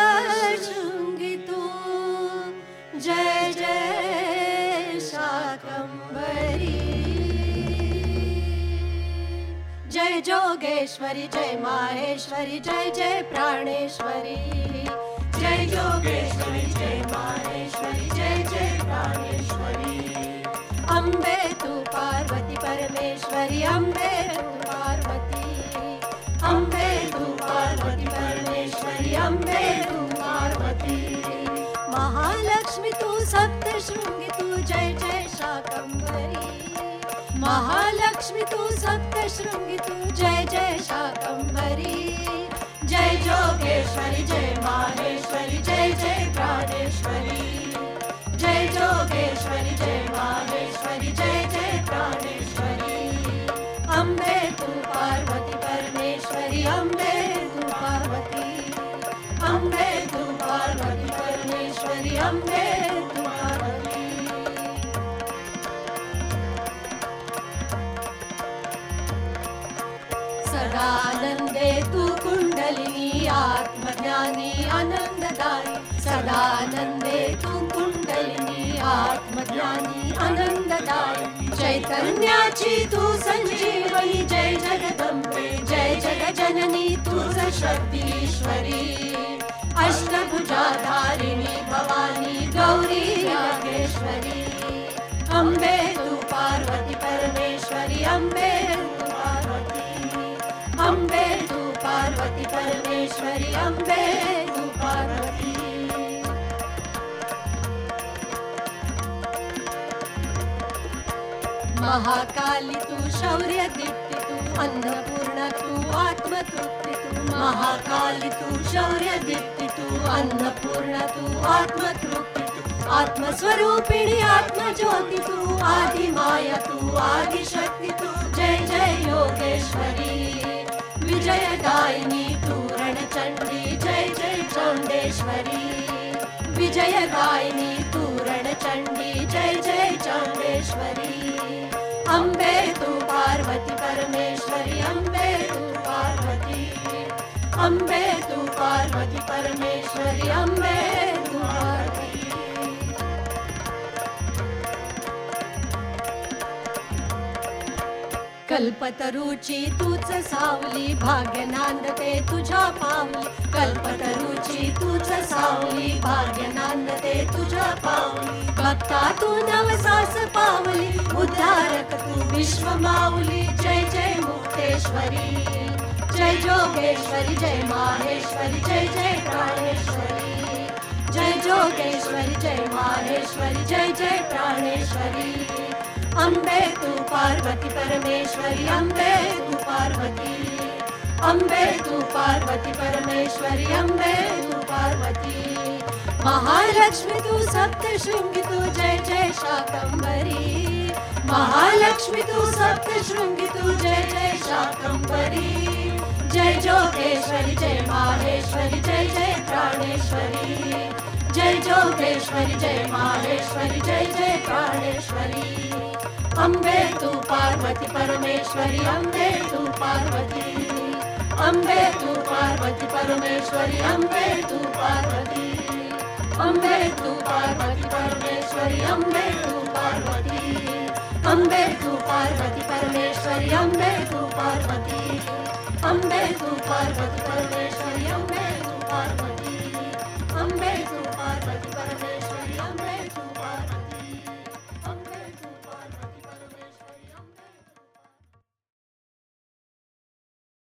सप्तशृंगी तू जय जय शाकंभरी। जय जोगेश्वरी जय माहेश्वरी जय जय प्राणेश्वरी। जय जोगेश्वरी जय माहेश्वरी जय जय प्राणेश्वरी। अम्बे तू पार्वती परमेश्वरी अम्बे तू पार्वती। अम्बे तू पार्वती परमेश्वरी अम्बे तू पार्वती। महालक्ष्मी तू सप्तशृंगी तू जय जय शाकंभरी। महालक्ष्मी तू सप्तशृंगी तू जय जय शाकंभरी। जय जोगेश्वरी जय माहेश्वरी जय जय प्राणेश्वरी। जय जोगेश्वरी जय माहेश्वरी जय जय प्राणेश्वरी। अम्बे तू पार्वती परमेश्वरी अम्बे तू पार्वती। अम्बे तू पार्वती परमेश्वरी अम्बे तू पार्वती। सदानंदे तू कुंडलिनी आत्मज्ञानी आनंददायी। सदानंदे तू कुंडलिनी आत्मज्ञानी आनंददायी। चैतन्याची तू संजीवनी जय जगदंबे जय जगजननी तूच शक्तीश्वरी। अष्टभुजाधारिणी भवानी गौरी नागेश्वरी। अम्बे तू पार्वती परमेश्वरी अम्बे तू पार्वती। अम्बे तू पार्वती परमेश्वरी अम्बे तू पार्वती। महाकाली तू शौर्य दीप्ति तू अन्नपूर्णा तू आत्मतृप्ति तू। महाकाली तू शौर्य दीप्ति तू अन्नपूर्णा तू आत्मतृप्ति तू। आत्मस्वरूपिणी आत्मज्योति तू आदि माया तू आदि शक्ति तू जय जय योगेश्वरी। विजयदायिनी तू रणचंडी जय जय चामुंडेश्वरी। विजयदायिनी तू रणचंडी जय जय चामुंडेश्वरी। अम्बे तू पार्वती परमेश्वरी अम्बे तू पार्वती। अम्बे तू पार्वती परमेश्वरी अम्बे तू पार्वती। कल्पतरुची तूच सावली भाग्य नांदते तुझ्या पावली। कल्पतरुची तूच सावली भाग्य नांदते तुझ्या पावली। भक्ता तू नवसास पावली उद्धारक तू विश्व माऊली। जय जय मुक्तेश्वरी जय जोगेश्वरी जय माहेश्वरी जय जय प्राणेश्वरी। जय जोगेश्वरी जय माहेश्वरी जय जय प्राणेश्वरी। अम्बे तू पार्वती परमेश्वरी अम्बे तू पार्वती। अम्बे तू पार्वती परमेश्वरी अम्बे तू पार्वती। महालक्ष्मी तू सप्तशृंगी तू जय जय शाकंभरी। महालक्ष्मी तू सप्तशृंगी तू जय जय शाकंभरी। जय जोगेश्वरी जय माहेश्वरी जय जय प्राणेश्वरी। जय जोगेश्वरी जय माहेश्वरी जय जय प्राणेश्वरी। अम्बे तू पार्वती परमेश्वरी अम्बे तू पार्वती। अम्बे तू पार्वती परमेश्वरी अम्बे तू पार्वती। अम्बे तू पार्वती परमेश्वरी अम्बे तू पार्वती। अम्बे तू पार्वती परमेश्वरी अम्बे तू पार्वती। अम्बे तू पार्वती परमेश्वरी अम्बे